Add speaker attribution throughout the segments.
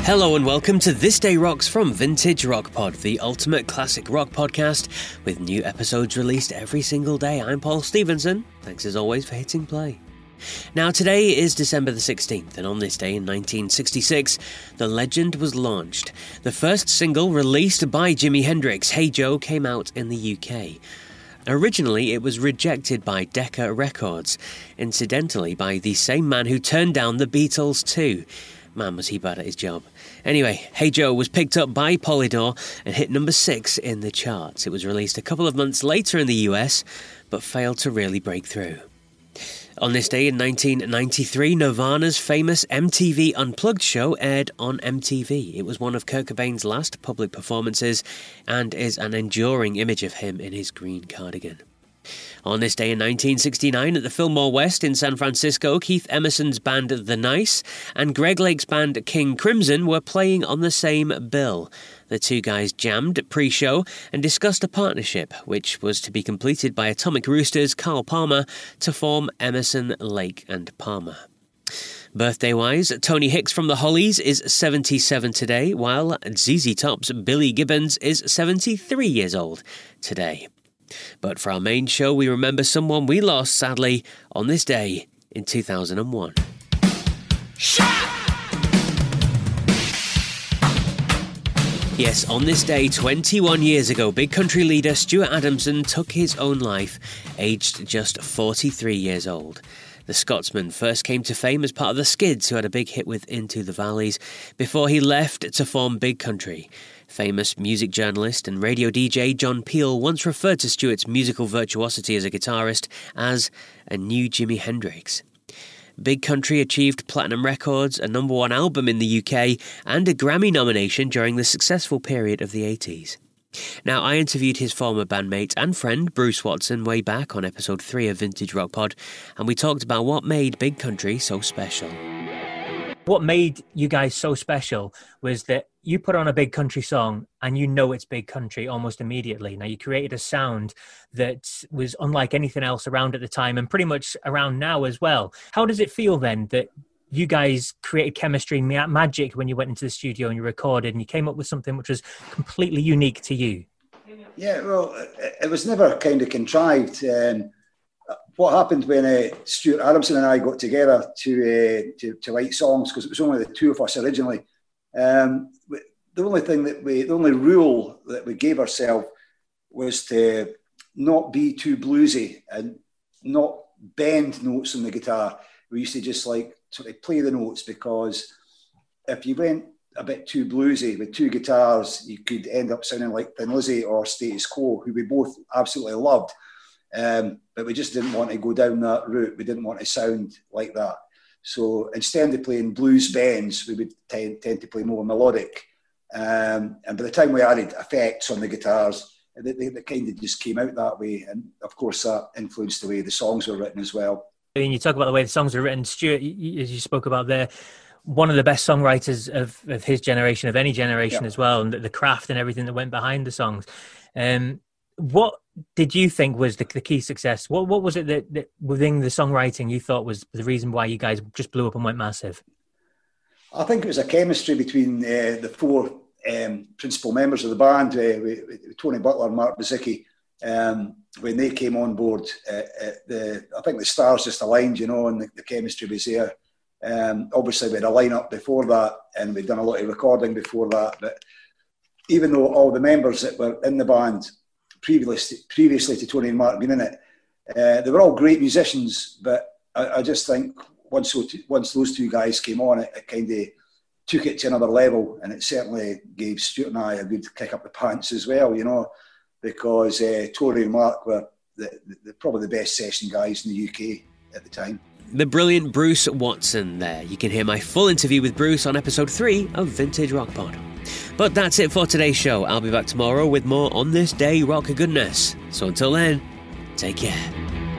Speaker 1: Hello and welcome to This Day Rocks from Vintage Rock Pod, the ultimate classic rock podcast with new episodes released every single day. I'm Paul Stevenson. Thanks as always for hitting play. Now today is December the 16th, and on this day in 1966, The Legend was launched. The first single released by Jimi Hendrix, Hey Joe, came out in the UK. Originally, it was rejected by Decca Records, incidentally by the same man who turned down the Beatles too. Man, was he bad at his job. Anyway, Hey Joe was picked up by Polydor and hit number 6 in the charts. It was released a couple of months later in the US, but failed to really break through. On this day in 1993, Nirvana's famous MTV Unplugged show aired on MTV. It was one of Kurt Cobain's last public performances and is an enduring image of him in his green cardigan. On this day in 1969, at the Fillmore West in San Francisco, Keith Emerson's band The Nice and Greg Lake's band King Crimson were playing on the same bill. The two guys jammed pre-show and discussed a partnership, which was to be completed by Atomic Rooster's Carl Palmer to form Emerson, Lake and Palmer. Birthday-wise, Tony Hicks from the Hollies is 77 today, while ZZ Top's Billy Gibbons is 73 years old today. But for our main show, we remember someone we lost, sadly, on this day in 2001. Yes, on this day, 21 years ago, big country leader Stuart Adamson took his own life, aged just 43 years old. The Scotsman first came to fame as part of the Skids, who had a big hit with Into the Valleys, before he left to form Big Country. Famous music journalist and radio DJ John Peel once referred to Stuart's musical virtuosity as a guitarist as a new Jimi Hendrix. Big Country achieved platinum records, a number one album in the UK, and a Grammy nomination during the successful period of the 80s. Now, I interviewed his former bandmate and friend Bruce Watson way back on episode 3 of Vintage Rock Pod, and we talked about what made Big Country so special.
Speaker 2: What made you guys so special was that you put on a Big Country song and you know it's Big Country almost immediately. Now, you created a sound that was unlike anything else around at the time and pretty much around now as well. How does it feel then that you guys created chemistry, magic when you went into the studio and you recorded and you came up with something which was completely unique to you?
Speaker 3: Yeah, well, it was never kind of contrived. What happened when Stuart Adamson and I got together to write songs, because it was only the two of us originally. The only rule that we gave ourselves was to not be too bluesy and not bend notes on the guitar. We used to just sort of play the notes, because if you went a bit too bluesy with two guitars, you could end up sounding like Thin Lizzy or Status Quo, who we both absolutely loved. But we just didn't want to go down that route. We didn't want to sound like that. So instead of playing blues bends, we would tend to play more melodic. And by the time we added effects on the guitars, they kind of just came out that way. And of course, that influenced the way the songs were written as well.
Speaker 2: And you talk about the way the songs are written, Stuart, as you spoke about there, one of the best songwriters of his generation, of any generation as well, and the craft and everything that went behind the songs. What did you think was the key success? What was it that within the songwriting you thought was the reason why you guys just blew up and went massive?
Speaker 3: I think it was a chemistry between the four principal members of the band, Tony Butler and Mark Bazicki. When they came on board, I think the stars just aligned, and the chemistry was there. Obviously, we had a lineup before that, and we'd done a lot of recording before that. But even though all the members that were in the band previously to Tony and Mark being in it, they were all great musicians. But I just think once those two guys came on, it kind of took it to another level, and it certainly gave Stuart and I a good kick up the pants as well, because Tony and Mark were probably the best session guys in the UK at the time.
Speaker 1: The brilliant Bruce Watson there. You can hear my full interview with Bruce on episode 3 of Vintage Rock Pod. But that's it for today's show. I'll be back tomorrow with more On This Day Rock Goodness. So until then, take care.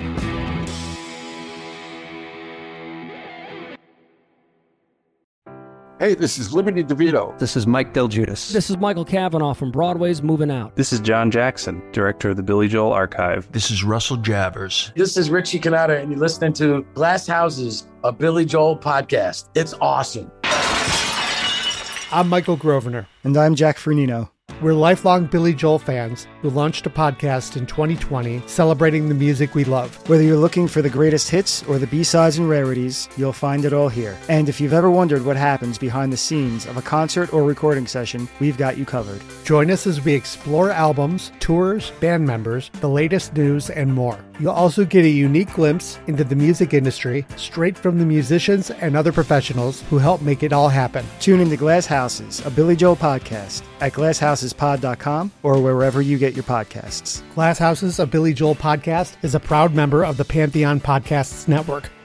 Speaker 4: Hey, this is Liberty DeVito.
Speaker 5: This is Mike Del Giudice.
Speaker 6: This is Michael Cavanaugh from Broadway's Moving Out.
Speaker 7: This is John Jackson, director of the Billy Joel Archive.
Speaker 8: This is Russell Javers.
Speaker 9: This is Richie Cannata, and you're listening to Glass Houses, a Billy Joel podcast. It's awesome.
Speaker 5: I'm Michael Grosvenor.
Speaker 8: And I'm Jack Fernino.
Speaker 5: We're lifelong Billy Joel fans who launched a podcast in 2020 celebrating the music we love.
Speaker 8: Whether you're looking for the greatest hits or the B-sides and rarities, you'll find it all here. And if you've ever wondered what happens behind the scenes of a concert or recording session, we've got you covered.
Speaker 5: Join us as we explore albums, tours, band members, the latest news, and more. You'll also get a unique glimpse into the music industry straight from the musicians and other professionals who help make it all happen.
Speaker 8: Tune into Glass Houses, a Billy Joel podcast at glasshousespod.com or wherever you get your podcasts.
Speaker 5: Glass Houses, a Billy Joel podcast is a proud member of the Pantheon Podcasts Network.